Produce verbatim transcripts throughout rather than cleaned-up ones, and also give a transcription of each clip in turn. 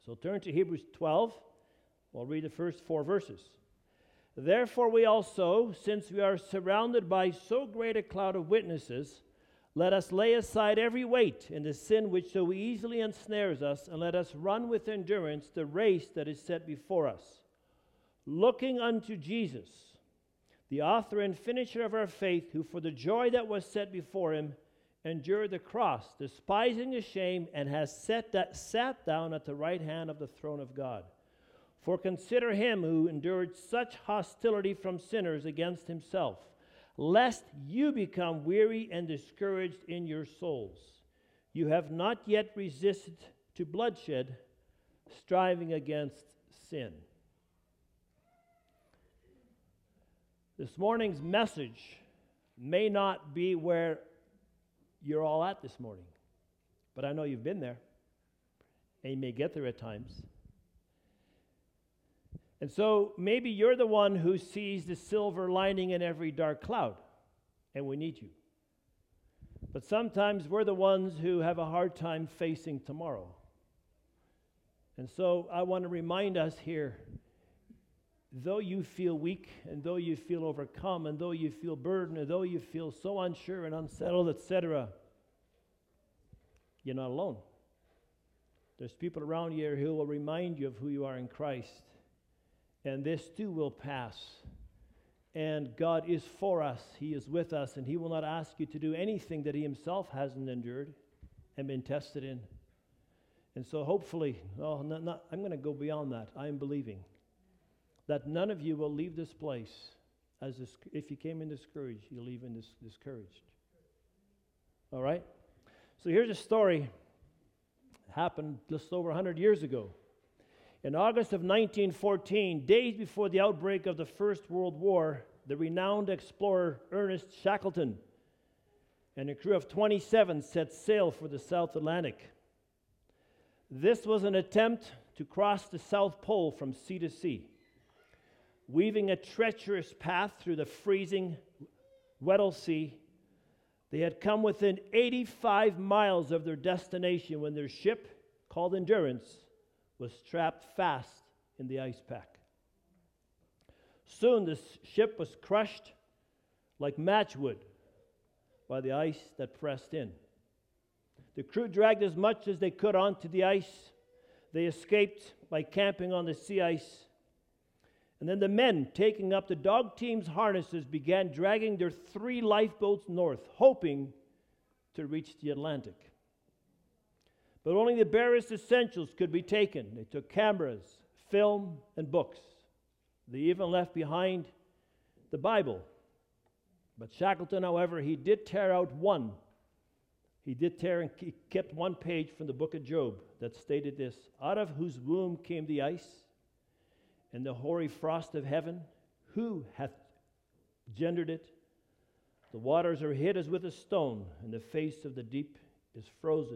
So turn to Hebrews twelve. We'll read the first four verses. Therefore we also, since we are surrounded by so great a cloud of witnesses, let us lay aside every weight and the sin which so easily ensnares us, and let us run with endurance the race that is set before us, looking unto Jesus, the author and finisher of our faith, who for the joy that was set before him endured the cross, despising the shame, and has set that, sat down at the right hand of the throne of God. For consider him who endured such hostility from sinners against himself, lest you become weary and discouraged in your souls. You have not yet resisted to bloodshed, striving against sin. This morning's message may not be where you're all at this morning, but I know you've been there, and you may get there at times. And so maybe you're the one who sees the silver lining in every dark cloud, and we need you. But sometimes we're the ones who have a hard time facing tomorrow. And so I want to remind us here, though you feel weak, and though you feel overcome, and though you feel burdened, and though you feel so unsure and unsettled, et cetera, you're not alone. There's people around you who will remind you of who you are in Christ. And this too will pass. And God is for us. He is with us. And He will not ask you to do anything that He Himself hasn't endured and been tested in. And so hopefully, oh, not, not, I'm going to go beyond that. I am believing that none of you will leave this place as this, if you came in discouraged, you leave in this discouraged. All right? So here's a story that happened just over one hundred years ago. In August of nineteen fourteen, days before the outbreak of the First World War, the renowned explorer Ernest Shackleton and a crew of twenty-seven set sail for the South Atlantic. This was an attempt to cross the South Pole from sea to sea, weaving a treacherous path through the freezing Weddell Sea. They had come within eighty-five miles of their destination when their ship, called Endurance, was trapped fast in the ice pack. Soon the ship was crushed like matchwood by the ice that pressed in. The crew dragged as much as they could onto the ice. They escaped by camping on the sea ice. And then the men, taking up the dog team's harnesses, began dragging their three lifeboats north, hoping to reach the Atlantic. But only the barest essentials could be taken. They took cameras, film, and books. They even left behind the Bible. But Shackleton, however, he did tear out one. He did tear and he kept one page from the book of Job that stated this: out of whose womb came the ice, and the hoary frost of heaven, who hath gendered it? The waters are hid as with a stone, and the face of the deep is frozen.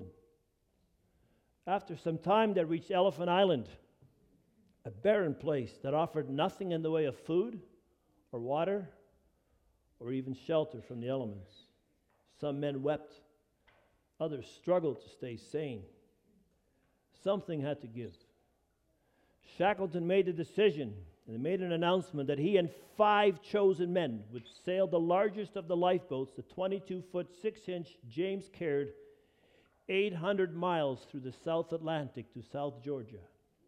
After some time, they reached Elephant Island, a barren place that offered nothing in the way of food or water or even shelter from the elements. Some men wept. Others struggled to stay sane. Something had to give. Shackleton made a decision and made an announcement that he and five chosen men would sail the largest of the lifeboats, the twenty-two foot, six inch James Caird, eight hundred miles through the South Atlantic to South Georgia.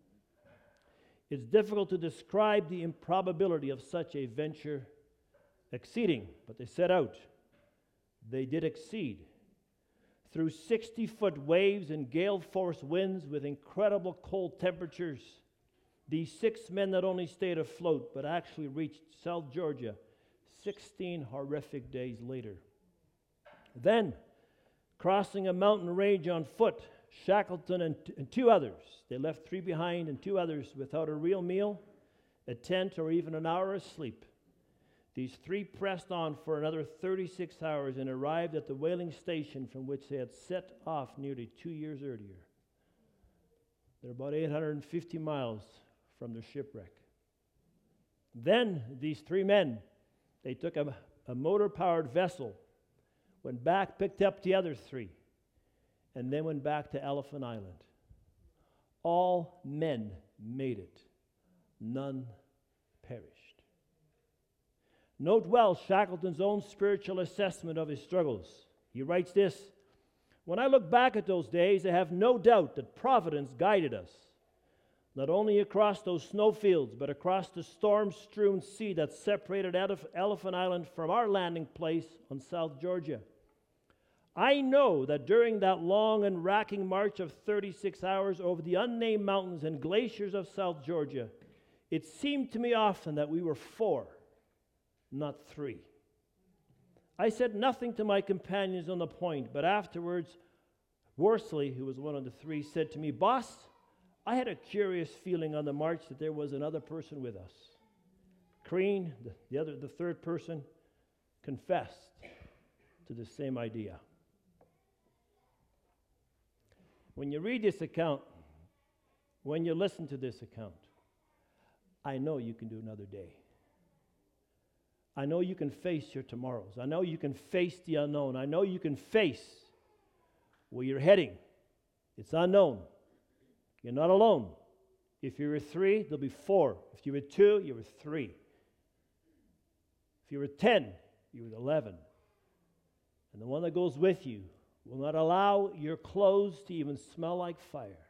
It's difficult to describe the improbability of such a venture exceeding, but they set out. They did exceed. Through sixty foot waves and gale-force winds with incredible cold temperatures, these six men not only stayed afloat, but actually reached South Georgia sixteen horrific days later. Then, crossing a mountain range on foot, Shackleton and, t- and two others, they left three behind and two others without a real meal, a tent, or even an hour of sleep. These three pressed on for another thirty-six hours and arrived at the whaling station from which they had set off nearly two years earlier. They're about eight hundred fifty miles from their shipwreck. Then these three men, they took a, a motor-powered vessel, went back, picked up the other three, and then went back to Elephant Island. All men made it. None perished. Note well Shackleton's own spiritual assessment of his struggles. He writes this, "When I look back at those days, I have no doubt that Providence guided us, not only across those snowfields, but across the storm-strewn sea that separated Elephant Island from our landing place on South Georgia. I know that during that long and racking march of thirty-six hours over the unnamed mountains and glaciers of South Georgia, it seemed to me often that we were four, not three. I said nothing to my companions on the point, but afterwards, Worsley, who was one of the three, said to me, 'Boss, I had a curious feeling on the march that there was another person with us.' Crean, the, the other, the third person, confessed to the same idea." When you read this account, when you listen to this account, I know you can do another day. I know you can face your tomorrows. I know you can face the unknown. I know you can face where you're heading. It's unknown. You're not alone. If you were three, there'll be four. If you were two, you were three. If you were ten, you were eleven. And the one that goes with you will not allow your clothes to even smell like fire.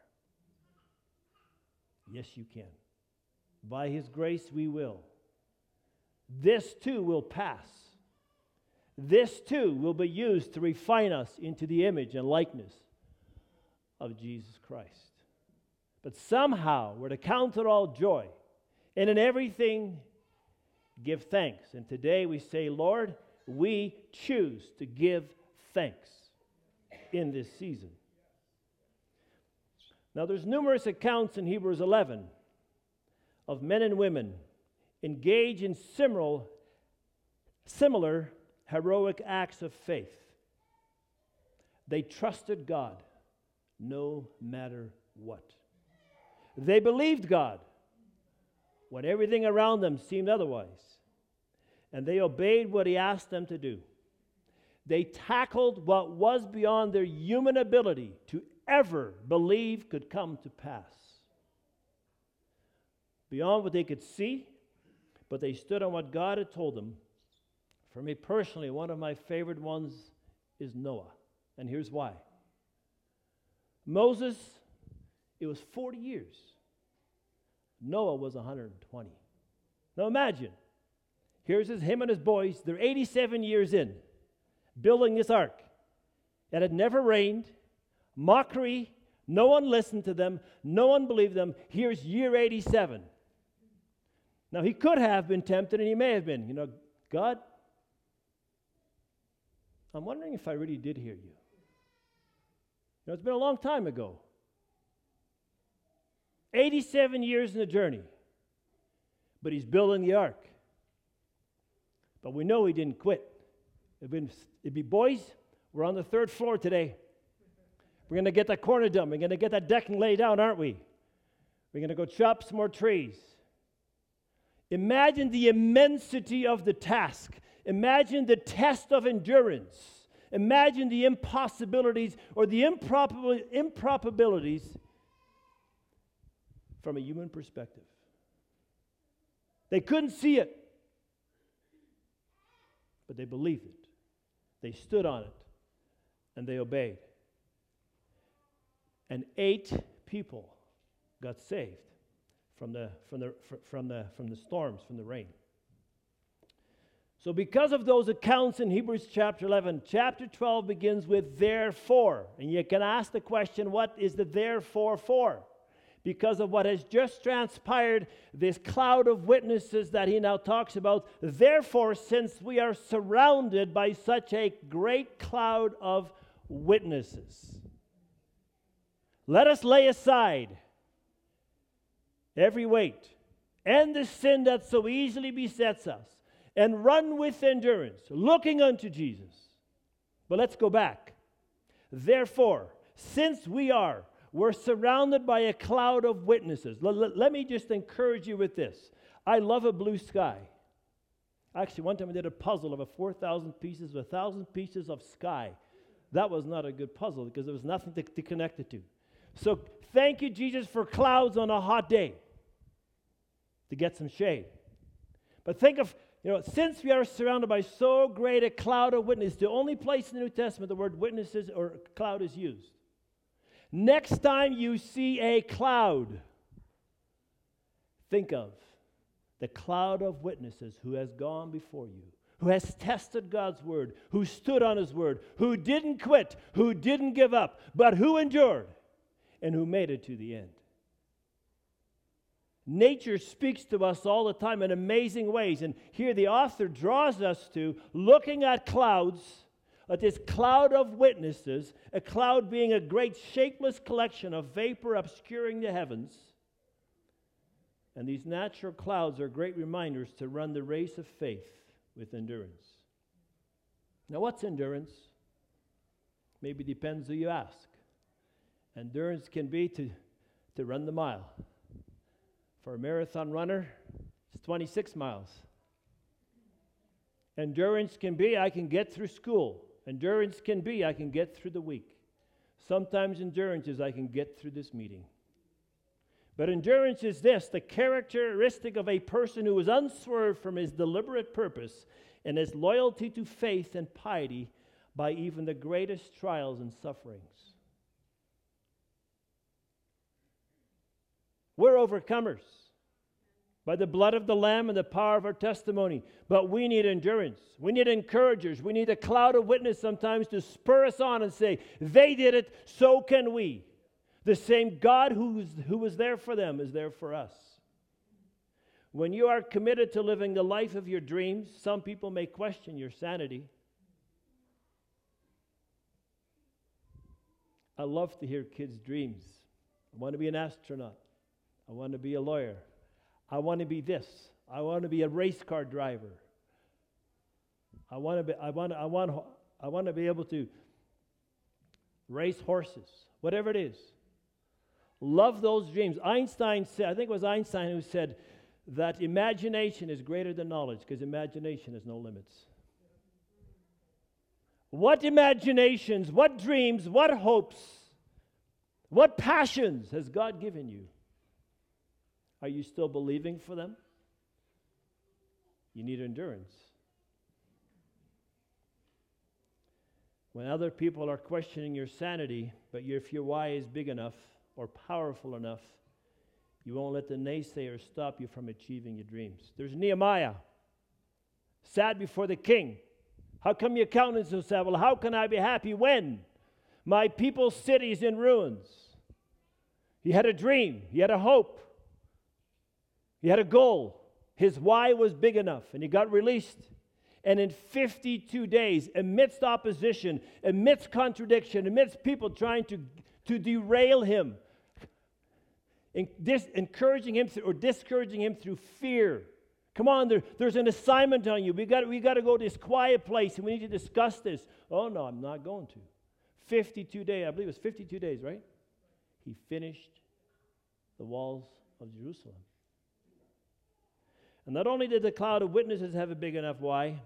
Yes, you can. By His grace, we will. This too will pass. This too will be used to refine us into the image and likeness of Jesus Christ. But somehow we're to count it all joy, and in everything give thanks. And today we say, Lord, we choose to give thanks in this season. Now there's numerous accounts in Hebrews eleven of men and women engaged in similar, similar heroic acts of faith. They trusted God no matter what. They believed God when everything around them seemed otherwise. And they obeyed what He asked them to do. They tackled what was beyond their human ability to ever believe could come to pass. Beyond what they could see, but they stood on what God had told them. For me personally, one of my favorite ones is Noah. And here's why. Moses, it was forty years. Noah was one hundred twenty. Now imagine, here's his, him and his boys, they're eighty-seven years in, building this ark. It had never rained, mockery, no one listened to them, no one believed them. Here's year eighty-seven. Now he could have been tempted, and he may have been, you know, God, I'm wondering if I really did hear you. You know, it's been a long time ago. eighty-seven years in the journey. But he's building the ark. But we know he didn't quit. It'd, been, it'd be, boys, we're on the third floor today. We're going to get that corner done. We're going to get that decking laid down, aren't we? We're going to go chop some more trees. Imagine the immensity of the task. Imagine the test of endurance. Imagine the impossibilities or the improbabil- improbabilities from a human perspective. They couldn't see it, but they believed it. They stood on it, and they obeyed. And eight people got saved from the from the from the from the storms, from the rain. So because of those accounts in Hebrews chapter eleven, chapter twelve begins with therefore. And you can ask the question, what is the therefore for? Because of what has just transpired, this cloud of witnesses that he now talks about. Therefore, since we are surrounded by such a great cloud of witnesses, let us lay aside every weight and the sin that so easily besets us, and run with endurance, looking unto Jesus. But let's go back. Therefore, since we are, we're surrounded by a cloud of witnesses. L- l- let me just encourage you with this. I love a blue sky. Actually, one time I did a puzzle of a four thousand pieces, a thousand pieces of sky. That was not a good puzzle because there was nothing to, to connect it to. So thank you, Jesus, for clouds on a hot day to get some shade. But think of, you know, since we are surrounded by so great a cloud of witnesses, the only place in the New Testament the word witnesses or cloud is used. Next time you see a cloud, think of the cloud of witnesses who has gone before you, who has tested God's word, who stood on his word, who didn't quit, who didn't give up, but who endured and who made it to the end. Nature speaks to us all the time in amazing ways, and here the author draws us to looking at clouds, at this cloud of witnesses, a cloud being a great shapeless collection of vapor obscuring the heavens. And these natural clouds are great reminders to run the race of faith with endurance. Now, what's endurance? Maybe depends who you ask. Endurance can be to, to run the mile. For a marathon runner, it's twenty-six miles. Endurance can be, I can get through school. Endurance can be, I can get through the week. Sometimes endurance is, I can get through this meeting. But endurance is this, the characteristic of a person who is unswerved from his deliberate purpose and his loyalty to faith and piety by even the greatest trials and sufferings. We're overcomers by the blood of the Lamb and the power of our testimony. But we need endurance. We need encouragers. We need a cloud of witness sometimes to spur us on and say, they did it, so can we. The same God who's, who was there for them is there for us. When you are committed to living the life of your dreams, some people may question your sanity. I love to hear kids' dreams. I want to be an astronaut. I want to be a lawyer. I want to be this. I want to be a race car driver. I want to be. I want. I want. I want to be able to race horses. Whatever it is. Love those dreams. Einstein said. I think it was Einstein who said that imagination is greater than knowledge because imagination has no limits. What imaginations? What dreams? What hopes? What passions has God given you? Are you still believing for them? You need endurance. When other people are questioning your sanity, but if your why is big enough or powerful enough, you won't let the naysayers stop you from achieving your dreams. There's Nehemiah, sat before the king. How come your countenance is so sad? Well, how can I be happy when my people's city is in ruins? He had a dream. He had a hope. He had a goal. His why was big enough, and he got released. And in fifty-two days, amidst opposition, amidst contradiction, amidst people trying to, to derail him, in, dis, encouraging him through, or discouraging him through fear. Come on, there, there's an assignment on you. We got we got to go to this quiet place, and we need to discuss this. Oh, no, I'm not going to. fifty-two days, I believe it was fifty-two days, right? He finished the walls of Jerusalem. And not only did the cloud of witnesses have a big enough why,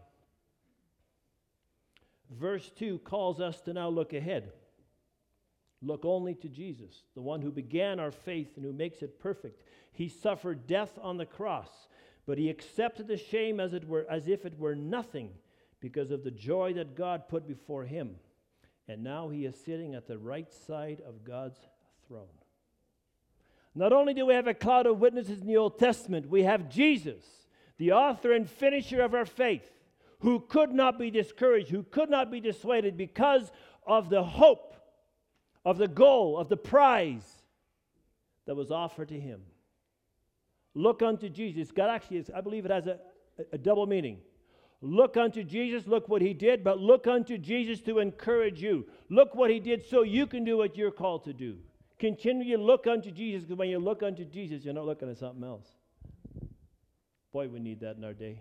verse two calls us to now look ahead. Look only to Jesus, the one who began our faith and who makes it perfect. He suffered death on the cross, but he accepted the shame as it were, as if it were nothing, because of the joy that God put before him. And now he is sitting at the right side of God's throne. Not only do we have a cloud of witnesses in the Old Testament, we have Jesus, the author and finisher of our faith, who could not be discouraged, who could not be dissuaded because of the hope, of the goal, of the prize that was offered to him. Look unto Jesus. God actually, I believe it has a, a double meaning. Look unto Jesus, look what he did, but look unto Jesus to encourage you. Look what he did so you can do what you're called to do. Continue to look unto Jesus, because when you look unto Jesus, you're not looking at something else. Boy, we need that in our day.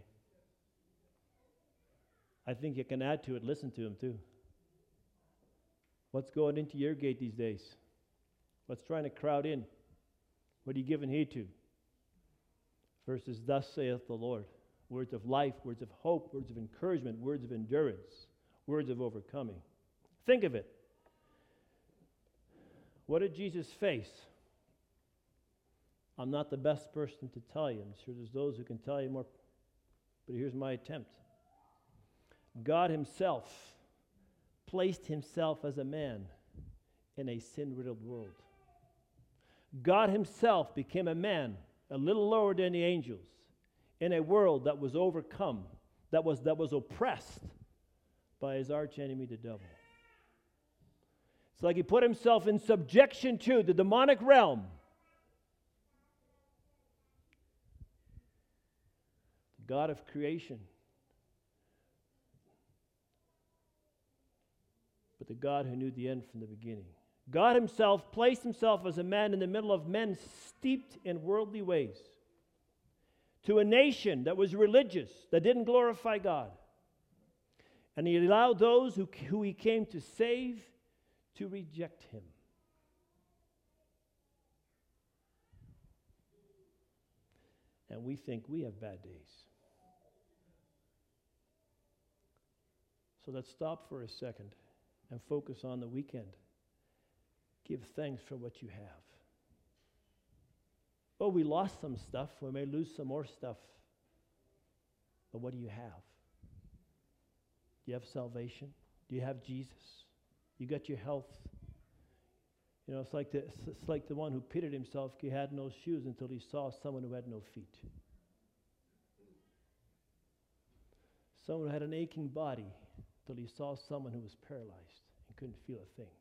I think you can add to it, listen to him too. What's going into your gate these days? What's trying to crowd in? What are you giving heed to? Verses, thus saith the Lord. Words of life, words of hope, words of encouragement, words of endurance, words of overcoming. Think of it. What did Jesus face? I'm not the best person to tell you. I'm sure there's those who can tell you more, but here's my attempt. God himself placed himself as a man in a sin-riddled world. God himself became a man, a little lower than the angels, in a world that was overcome, that was, that was oppressed by his archenemy, the devil. It's like he put himself in subjection to the demonic realm. The God of creation. But the God who knew the end from the beginning. God himself placed himself as a man in the middle of men steeped in worldly ways. To a nation that was religious, that didn't glorify God. And he allowed those who, who he came to save to reject him. And we think we have bad days. So let's stop for a second and focus on the weekend. Give thanks for what you have. Oh, we lost some stuff. We may lose some more stuff. But what do you have? Do you have salvation? Do you have Jesus? You got your health? You know, it's like the, it's like the one who pitted himself. He had no shoes until he saw someone who had no feet. Someone who had an aching body until he saw someone who was paralyzed and couldn't feel a thing.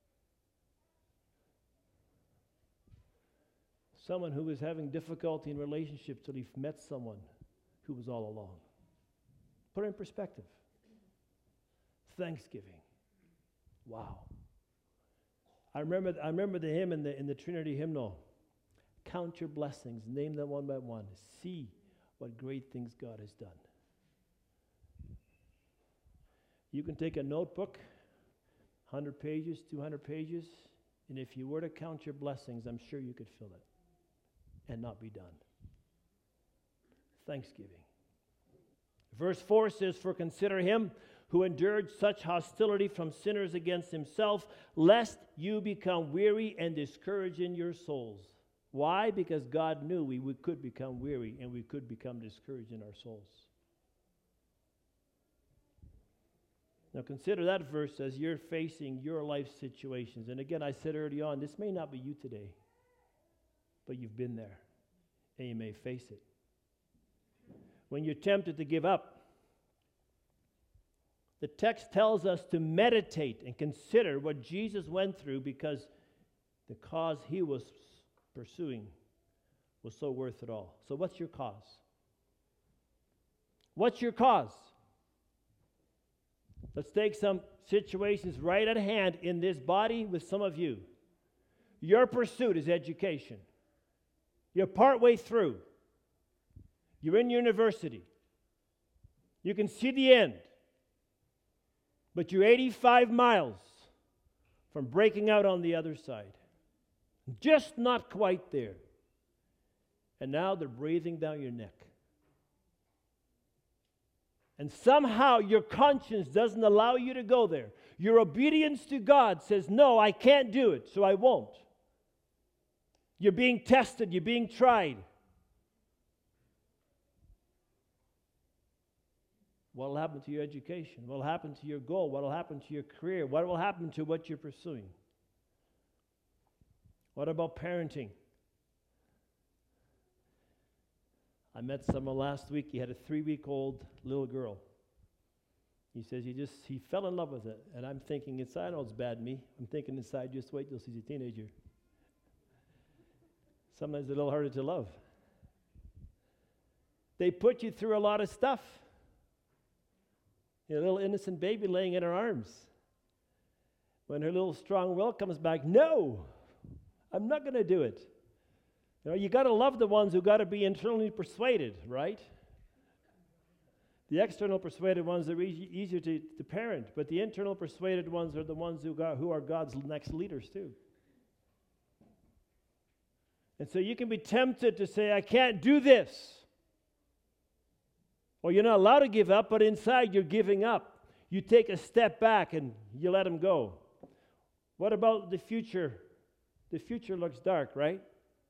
Someone who was having difficulty in relationships till he met someone who was all along. Put it in perspective. Thanksgiving. Wow. I remember I remember the hymn in the in the Trinity hymnal. Count your blessings, name them one by one. See what great things God has done. You can take a notebook, one hundred pages, two hundred pages, and if you were to count your blessings, I'm sure you could fill it and not be done. Thanksgiving. Verse four says, for consider him who endured such hostility from sinners against himself, lest you become weary and discouraged in your souls. Why? Because God knew we, we could become weary and we could become discouraged in our souls. Now consider that verse as you're facing your life situations. And again, I said early on, this may not be you today, but you've been there and you may face it. When you're tempted to give up, the text tells us to meditate and consider what Jesus went through because the cause he was pursuing was so worth it all. So what's your cause? What's your cause? Let's take some situations right at hand in this body with some of you. Your pursuit is education. You're partway through. You're in university. You can see the end. But you're eighty-five miles from breaking out on the other side. Just not quite there. And now they're breathing down your neck. And somehow your conscience doesn't allow you to go there. Your obedience to God says, no, I can't do it, so I won't. You're being tested, you're being tried. What will happen to your education? What will happen to your goal? What will happen to your career? What will happen to what you're pursuing? What about parenting? I met someone last week. He had a three-week-old little girl. He says he just he fell in love with it. And I'm thinking inside, I know it's bad me. I'm thinking inside, just wait till she's a teenager. Sometimes it's a little harder to love. They put you through a lot of stuff. A little innocent baby laying in her arms. When her little strong will comes back, no, I'm not going to do it. You know, you got to love the ones who got to be internally persuaded, right? The external persuaded ones are e- easier to, to parent, but the internal persuaded ones are the ones who got, who are God's next leaders too. And so you can be tempted to say, I can't do this. Or you're not allowed to give up, but inside you're giving up. You take a step back and you let him go. What about the future The future looks dark, right?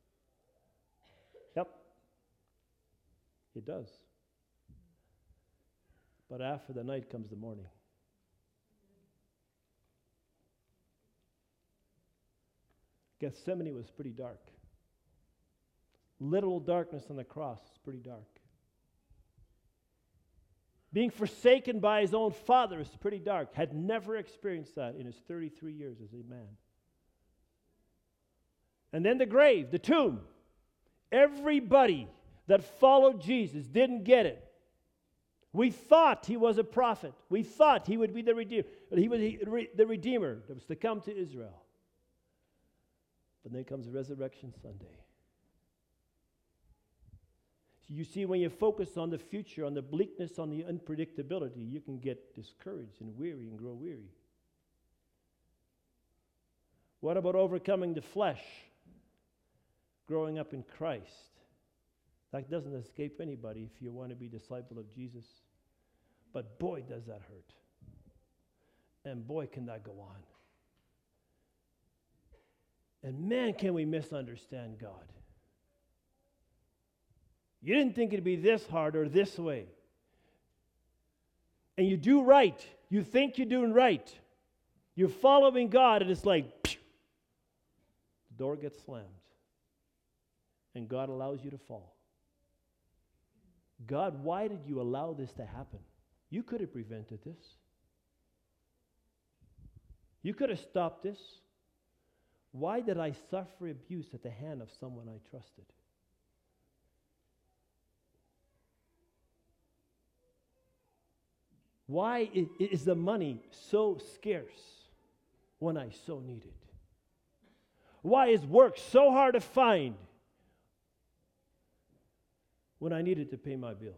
Yep. It does. But after the night comes the morning. Gethsemane was pretty dark. Literal darkness on the cross is pretty dark. Being forsaken by his own father is pretty dark. Had never experienced that in his thirty-three years as a man. And then the grave, the tomb. Everybody that followed Jesus didn't get it. We thought he was a prophet. We thought he would be the redeemer. He was the redeemer that was to come to Israel. But then comes Resurrection Sunday. So you see, when you focus on the future, on the bleakness, on the unpredictability, you can get discouraged and weary and grow weary. What about overcoming the flesh? Growing up in Christ. That doesn't escape anybody if you want to be a disciple of Jesus. But boy, does that hurt. And boy, can that go on. And man, can we misunderstand God. You didn't think it'd be this hard or this way. And you do right. You think you're doing right. You're following God, and it's like, phew, the door gets slammed. And God allows you to fall. God, why did you allow this to happen? You could have prevented this. You could have stopped this. Why did I suffer abuse at the hand of someone I trusted? Why is the money so scarce when I so need it? Why is work so hard to find when I needed to pay my bills?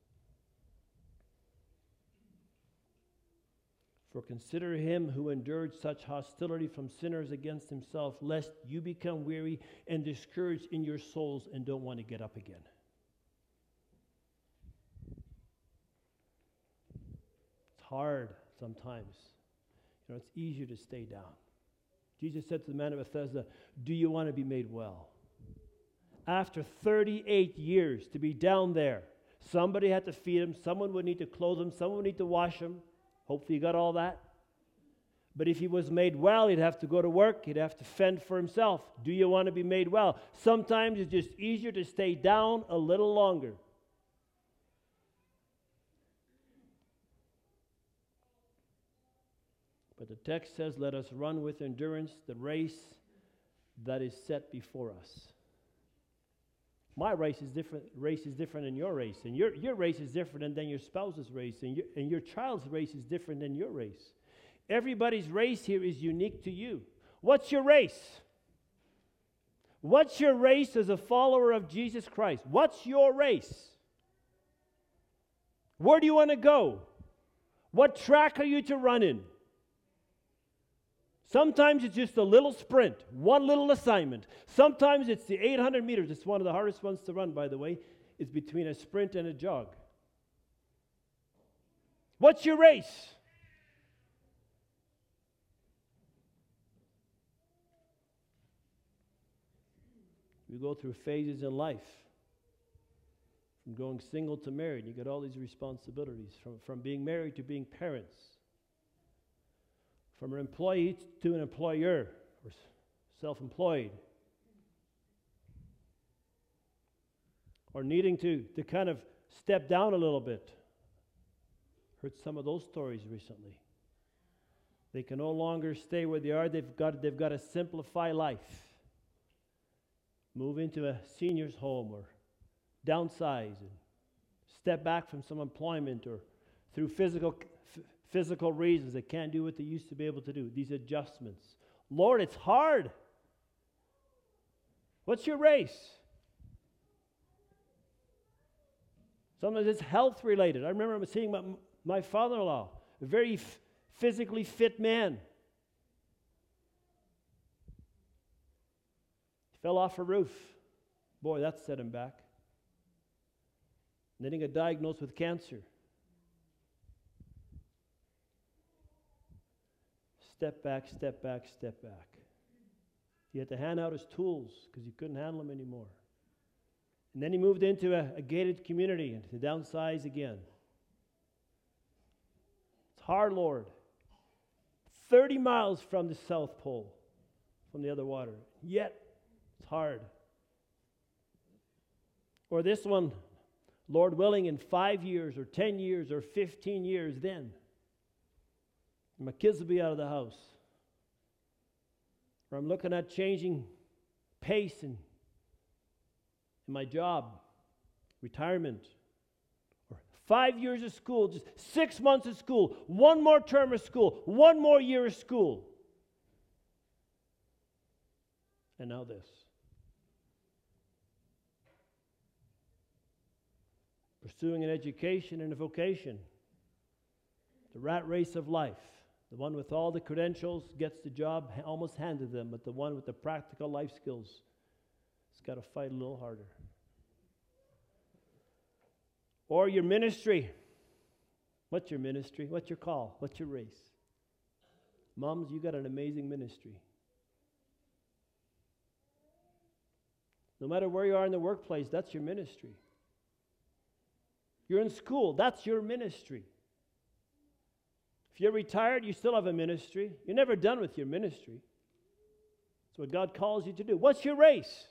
For consider him who endured such hostility from sinners against himself, lest you become weary and discouraged in your souls and don't want to get up again. It's hard sometimes. You know, it's easier to stay down. Jesus said to the man of Bethesda, do you want to be made well? After thirty-eight years to be down there, somebody had to feed him, someone would need to clothe him, someone would need to wash him. Hopefully you got all that. But if he was made well, he'd have to go to work, he'd have to fend for himself. Do you want to be made well? Sometimes it's just easier to stay down a little longer. But the text says, let us run with endurance the race that is set before us. My race is different. Race is different than your race, and your your race is different than your spouse's race, and your and your child's race is different than your race. Everybody's race here is unique to you. What's your race? What's your race as a follower of Jesus Christ? What's your race? Where do you want to go? What track are you to run in? Sometimes it's just a little sprint, one little assignment. Sometimes it's the eight hundred meters. It's one of the hardest ones to run, by the way. It's between a sprint and a jog. What's your race? We go through phases in life. From going single to married, you get all these responsibilities. From, from being married to being parents. From an employee to an employer, or self-employed. Or needing to, to kind of step down a little bit. Heard some of those stories recently. They can no longer stay where they are. They've got, they've got to simplify life. Move into a senior's home or downsize and step back from some employment or through physical Physical reasons they can't do what they used to be able to do. These adjustments. Lord, it's hard. What's your race? Sometimes it's health related. I remember seeing my, my father-in-law, a very f- physically fit man. He fell off a roof. Boy, that set him back. And then he got diagnosed with cancer. Step back, step back, step back. He had to hand out his tools because he couldn't handle them anymore. And then he moved into a, a gated community and to downsize again. It's hard, Lord. thirty miles from the South Pole, from the other water. Yet, it's hard. Or this one, Lord willing, in five years or ten years or fifteen years, then my kids will be out of the house. Or I'm looking at changing pace in, in my job, retirement. Or five years of school, just six months of school, one more term of school, one more year of school. And now this. Pursuing an education and a vocation. The rat race of life. The one with all the credentials gets the job almost handed them, but the one with the practical life skills has got to fight a little harder. Or your ministry. What's your ministry? What's your call? What's your race? Moms, you got an amazing ministry. No matter where you are in the workplace, that's your ministry. You're in school, that's your ministry. If you're retired, you still have a ministry. You're never done with your ministry. It's what God calls you to do. What's your race?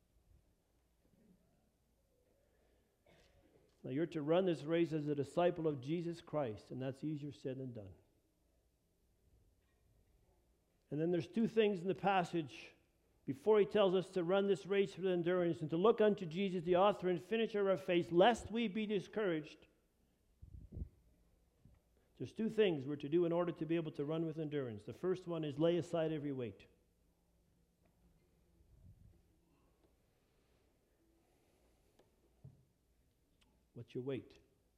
Now, you're to run this race as a disciple of Jesus Christ, and that's easier said than done. And then there's two things in the passage before he tells us to run this race with endurance and to look unto Jesus, the author and finisher of our faith, lest we be discouraged. There's two things we're to do in order to be able to run with endurance. The first one is lay aside every weight. What's your weight?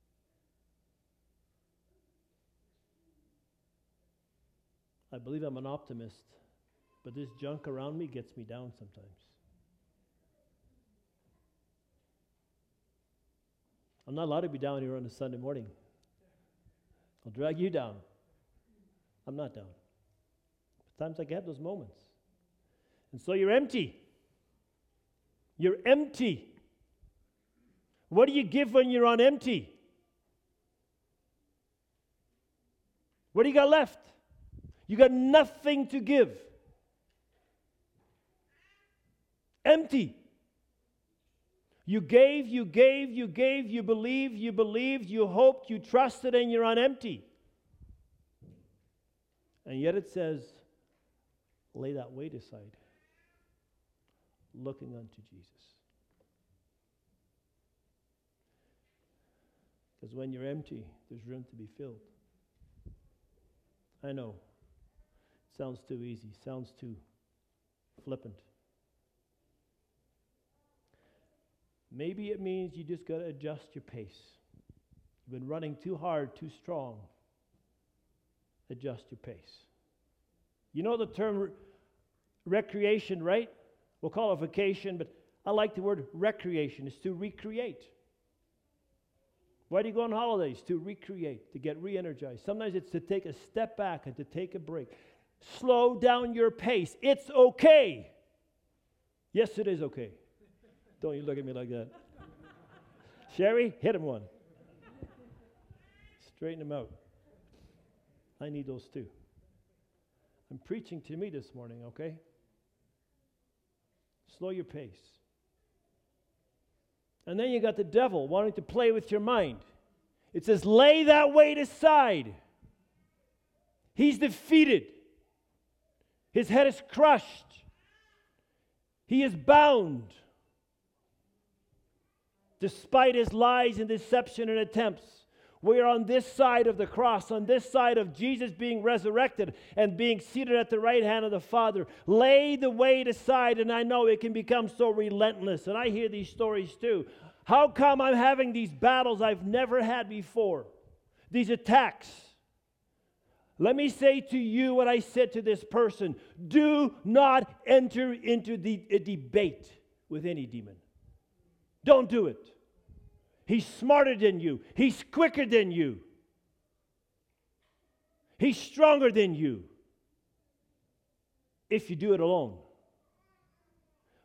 I believe I'm an optimist, but this junk around me gets me down sometimes. I'm not allowed to be down here on a Sunday morning. I'll drag you down. I'm not down. Sometimes I get those moments. And so you're empty. You're empty. What do you give when you're on empty? What do you got left? You got nothing to give. Empty. You gave, you gave, you gave, you believed, you believed, you hoped, you trusted, and you're on empty. And yet it says, lay that weight aside, looking unto Jesus. Because when you're empty, there's room to be filled. I know. It sounds too easy, sounds too flippant. Maybe it means you just got to adjust your pace. You've been running too hard, too strong. Adjust your pace. You know the term re- recreation, right? We'll call it vacation, but I like the word recreation. It's to recreate. Why do you go on holidays? To recreate, to get re-energized. Sometimes it's to take a step back and to take a break. Slow down your pace. It's okay. Yes, it is okay. Don't you look at me like that. Sherry, hit him one. Straighten him out. I need those too. I'm preaching to me this morning, okay? Slow your pace. And then you got the devil wanting to play with your mind. It says, lay that weight aside. He's defeated. His head is crushed. He is bound. Despite his lies and deception and attempts, we are on this side of the cross, on this side of Jesus being resurrected and being seated at the right hand of the Father. Lay the weight aside, and I know it can become so relentless, and I hear these stories too. How come I'm having these battles I've never had before? These attacks. Let me say to you what I said to this person. Do not enter into the, a debate with any demon. Don't do it. He's smarter than you. He's quicker than you. He's stronger than you. If you do it alone.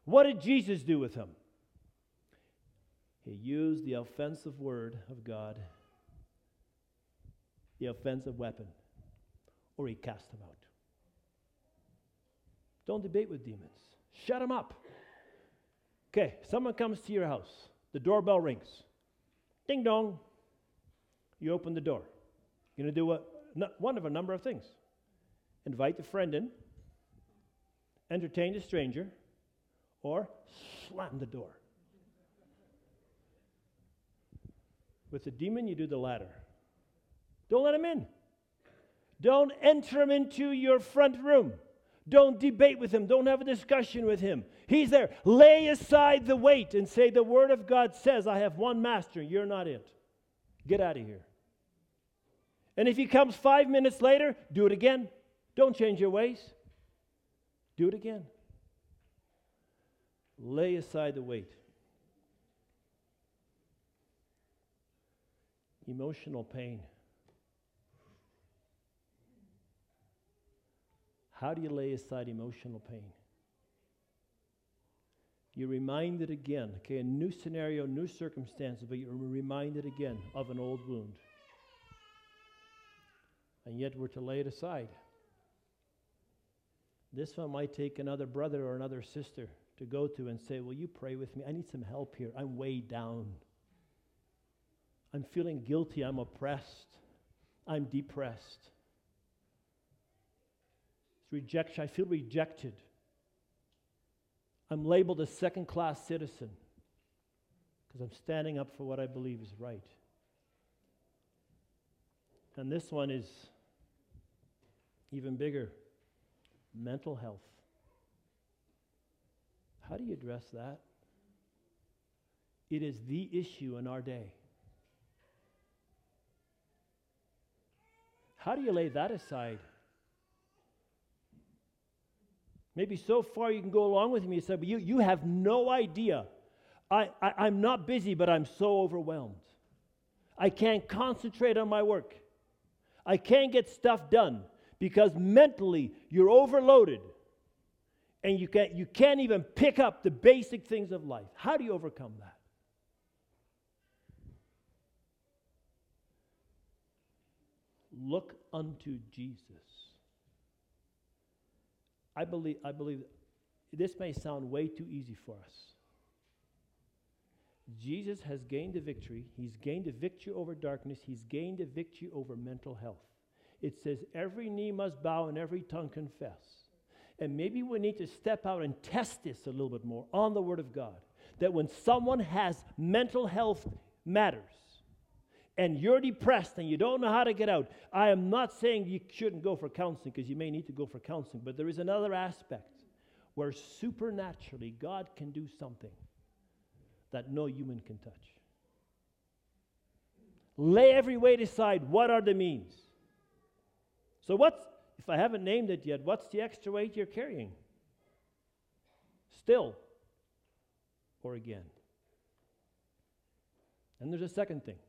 What did Jesus do with him? He used the offensive word of God, the offensive weapon, or he cast them out. Don't debate with demons. Shut them up. Okay, someone comes to your house. The doorbell rings. Ding dong. You open the door. You're going to do what? No, one of a number of things. Invite the friend in, entertain the stranger, or slam the door. With the demon, you do the latter. Don't let him in. Don't enter him into your front room. Don't debate with him. Don't have a discussion with him. He's there. Lay aside the weight and say, the Word of God says, I have one master, you're not it. Get out of here. And if he comes five minutes later, do it again. Don't change your ways. Do it again. Lay aside the weight. Emotional pain. How do you lay aside emotional pain? You're reminded again, okay, a new scenario, new circumstances, but you're reminded again of an old wound. And yet we're to lay it aside. This one might take another brother or another sister to go to and say, will you pray with me? I need some help here. I'm way down. I'm feeling guilty. I'm oppressed. I'm depressed. It's rejection. I feel rejected. I'm labeled a second-class citizen because I'm standing up for what I believe is right. And this one is even bigger. Mental health. How do you address that? It is the issue in our day. How do you lay that aside? Maybe so far you can go along with me, you say, but you, you have no idea. I, I, I'm not busy, but I'm so overwhelmed. I can't concentrate on my work. I can't get stuff done because mentally you're overloaded and you can't, you can't even pick up the basic things of life. How do you overcome that? Look unto Jesus. I believe, I believe this may sound way too easy for us. Jesus has gained a victory. He's gained a victory over darkness. He's gained a victory over mental health. It says every knee must bow and every tongue confess. And maybe we need to step out and test this a little bit more on the Word of God. That when someone has mental health matters, and you're depressed and you don't know how to get out, I am not saying you shouldn't go for counseling, because you may need to go for counseling, but there is another aspect where supernaturally God can do something that no human can touch. Lay every weight aside. What are the means? So what's, if I haven't named it yet, what's the extra weight you're carrying? Still or again? And there's a second thing.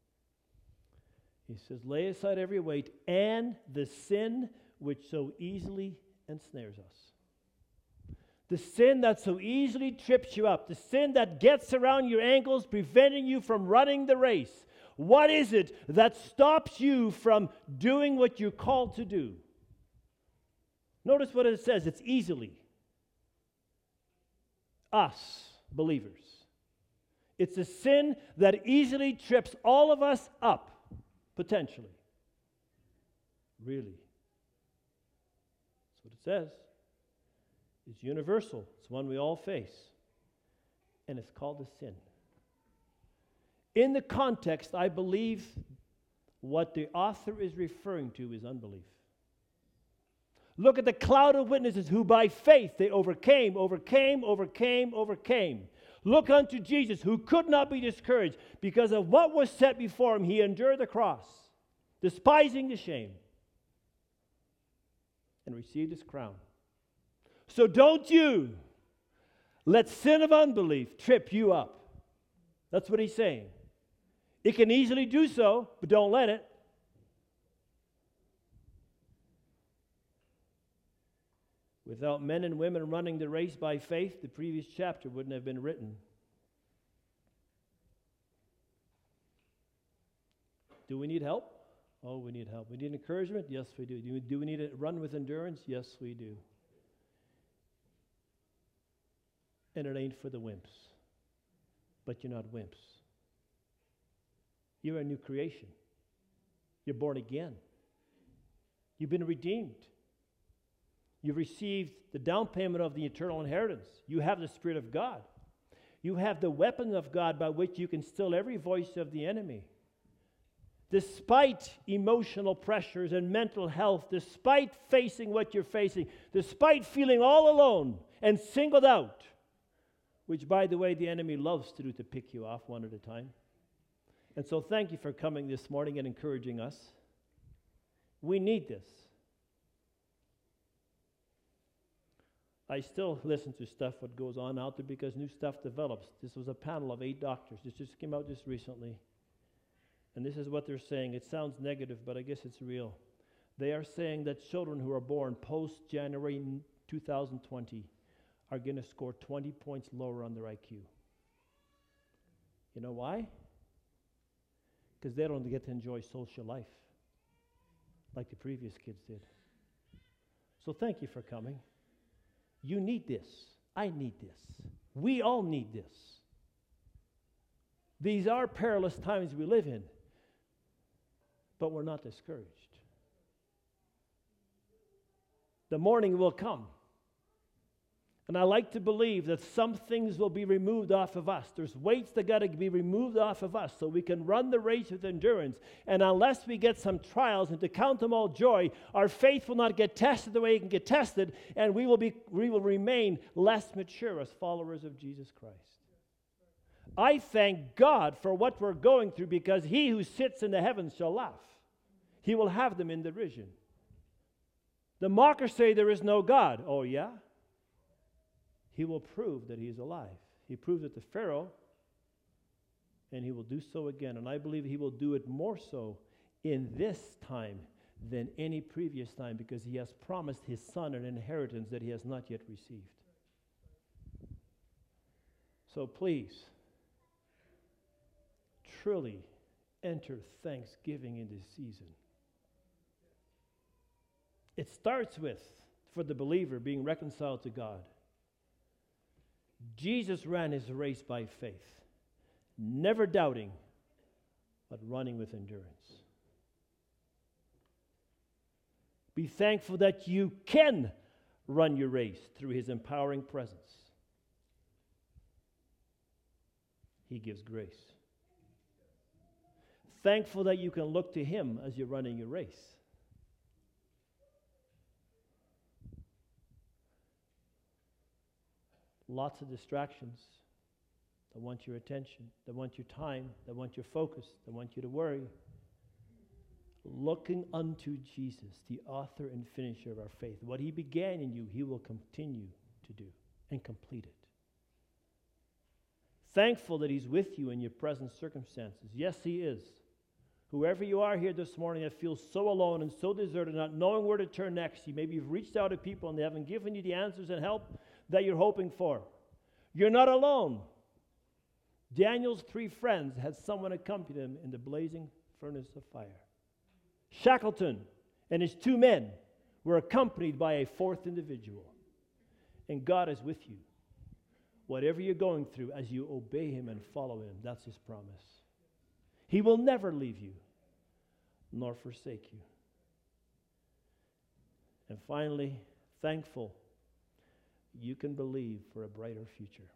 He says, lay aside every weight and the sin which so easily ensnares us. The sin that so easily trips you up. The sin that gets around your ankles, preventing you from running the race. What is it that stops you from doing what you're called to do? Notice what it says. It's easily. Us, believers. It's a sin that easily trips all of us up. Potentially. Really. That's what it says. It's universal. It's one we all face. And it's called a sin. In the context, I believe what the author is referring to is unbelief. Look at the cloud of witnesses who by faith they overcame, overcame, overcame, overcame. Look unto Jesus, who could not be discouraged because of what was set before him. He endured the cross, despising the shame, and received his crown. So don't you let sin of unbelief trip you up. That's what he's saying. It can easily do so, but don't let it. We Without men and women running the race by faith, the previous chapter wouldn't have been written. Do we need help? Oh, we need help. We need encouragement? Yes, we do. Do we, do we need to run with endurance? Yes, we do. And it ain't for the wimps. But you're not wimps. You're a new creation. You're born again. You've been redeemed. You've received the down payment of the eternal inheritance. You have the Spirit of God. You have the weapon of God by which you can still every voice of the enemy. Despite emotional pressures and mental health, despite facing what you're facing, despite feeling all alone and singled out, which, by the way, the enemy loves to do, to pick you off one at a time. And so thank you for coming this morning and encouraging us. We need this. I still listen to stuff what goes on out there because new stuff develops. This was a panel of eight doctors. This just came out just recently. And this is what they're saying. It sounds negative, but I guess it's real. They are saying that children who are born post-January two thousand twenty are going to score twenty points lower on their I Q. You know why? Because they don't get to enjoy social life like the previous kids did. So thank you for coming. You need this. I need this. We all need this. These are perilous times we live in, but we're not discouraged. The morning will come. And I like to believe that some things will be removed off of us. There's weights that got to be removed off of us so we can run the race with endurance. And unless we get some trials and to count them all joy, our faith will not get tested the way it can get tested, and we will be we will remain less mature as followers of Jesus Christ. I thank God for what we're going through, because he who sits in the heavens shall laugh. He will have them in derision. The mockers say there is no God. Oh, yeah? He will prove that he is alive. He proved it to Pharaoh, and he will do so again. And I believe he will do it more so in this time than any previous time, because he has promised his son an inheritance that he has not yet received. So please, truly enter thanksgiving in this season. It starts with, for the believer, being reconciled to God. Jesus ran his race by faith, never doubting, but running with endurance. Be thankful that you can run your race through his empowering presence. He gives grace. Thankful that you can look to him as you're running your race. Lots of distractions that want your attention, that want your time, that want your focus, that want you to worry. Looking unto Jesus, the author and finisher of our faith. What he began in you, he will continue to do and complete it. Thankful that he's with you in your present circumstances. Yes, he is. Whoever you are here this morning that feels so alone and so deserted, not knowing where to turn next, you maybe you've reached out to people and they haven't given you the answers and help that you're hoping for. You're not alone. Daniel's three friends had someone accompany them in the blazing furnace of fire. Shackleton and his two men were accompanied by a fourth individual. And God is with you. Whatever you're going through, as you obey him and follow him, that's his promise. He will never leave you nor forsake you. And finally, thankful you can believe for a brighter future.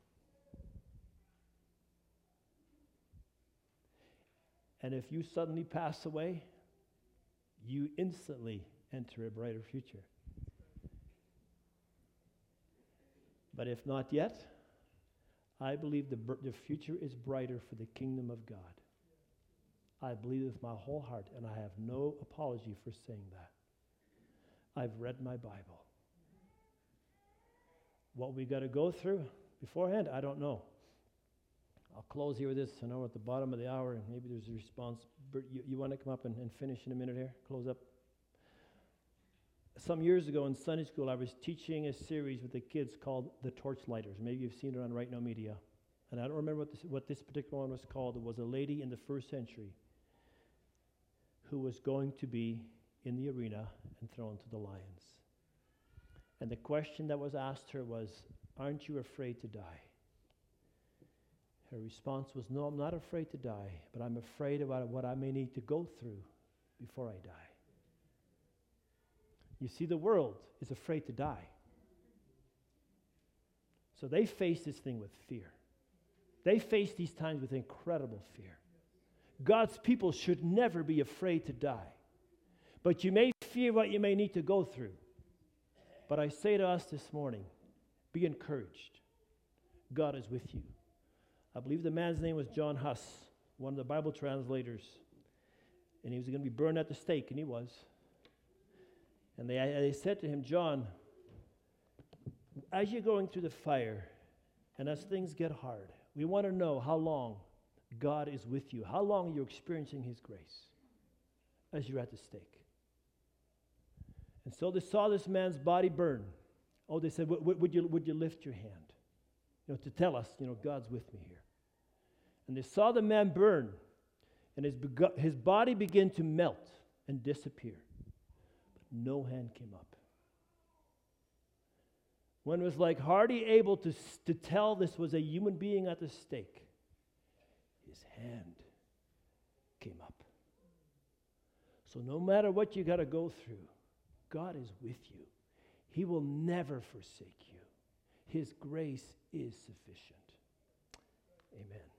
And if you suddenly pass away, you instantly enter a brighter future. But if not yet, I believe the, the future is brighter for the kingdom of God. I believe it with my whole heart, and I have no apology for saying that. I've read my Bible. What we got to go through beforehand, I don't know. I'll close here with this. I know we're at the bottom of the hour, and maybe there's a response. Bert, you, you want to come up and, and finish in a minute here? Close up. some years ago in Sunday school, I was teaching a series with the kids called The Torchlighters. Maybe you've seen it on Right Now Media. And I don't remember what this, what this particular one was called. It was a lady in the first century who was going to be in the arena and thrown to the lions. And the question that was asked her was, aren't you afraid to die? Her response was, no, I'm not afraid to die, but I'm afraid about what I may need to go through before I die. You see, the world is afraid to die. So they face this thing with fear. They face these times with incredible fear. God's people should never be afraid to die. But you may fear what you may need to go through. But I say to us this morning, be encouraged. God is with you. I believe the man's name was John Huss, one of the Bible translators. And he was going to be burned at the stake, and he was. And they, they said to him, John, as you're going through the fire, and as things get hard, we want to know how long God is with you. How long you're experiencing His grace as you're at the stake. And so they saw this man's body burn. Oh, they said, would you, would you lift your hand? You know, to tell us, you know, God's with me here. And they saw the man burn, and his, bego- his body began to melt and disappear. But no hand came up. When it was like hardly able to, to tell this was a human being at the stake, his hand came up. So no matter what you got to go through, God is with you. He will never forsake you. His grace is sufficient. Amen.